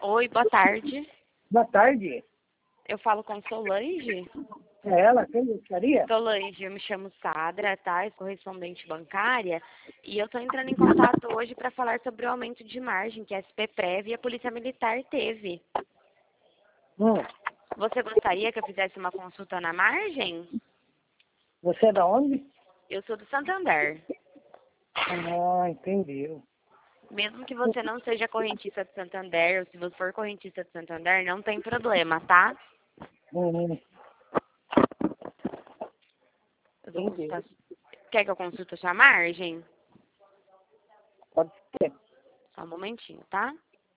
Oi, boa tarde. Boa tarde. Eu falo com Solange. É ela? Quem gostaria? Solange, eu me chamo Sadra, tá? Eu sou correspondente bancária. E eu estou entrando em contato hoje para falar sobre o aumento de margem que a SPPrev e a Polícia Militar teve. Hum, Você gostaria que eu fizesse uma consulta na margem? Você é da onde? Eu sou do Santander. Ah, entendi. Mesmo que você não seja correntista de Santander, ou se você for correntista de Santander, não tem problema, tá? Uhum. Eu vou Entendi. consultar. Quer que eu consulte a sua margem? Pode ser. Só um momentinho, tá?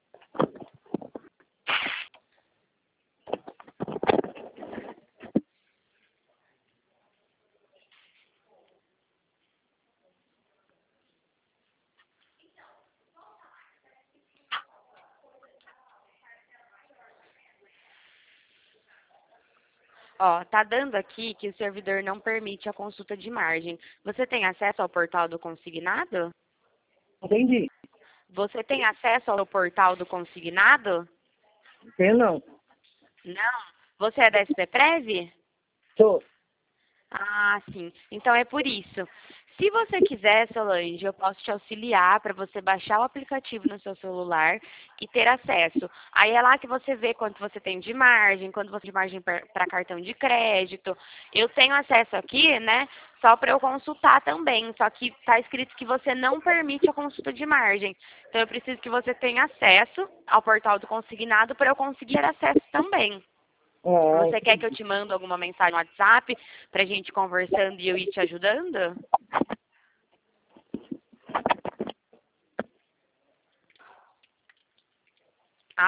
Ó, tá dando aqui que o servidor não permite a consulta de margem. Você tem acesso ao portal do consignado? Entendi. Você tem acesso ao portal do consignado? Eu não. Não. Você é da SPPrev? Sou. Ah, sim. Então é por isso. Se você quiser, Solange, eu posso te auxiliar para você baixar o aplicativo no seu celular e ter acesso. Aí é lá que você vê quanto você tem de margem, quanto você tem de margem para cartão de crédito. Eu tenho acesso aqui, né, só para eu consultar também. Só que está escrito que você não permite a consulta de margem. Então eu preciso que você tenha acesso ao portal do consignado para eu conseguir ter acesso também. Ah, Você quer que eu te mande alguma mensagem no WhatsApp pra gente conversando e eu ir te ajudando?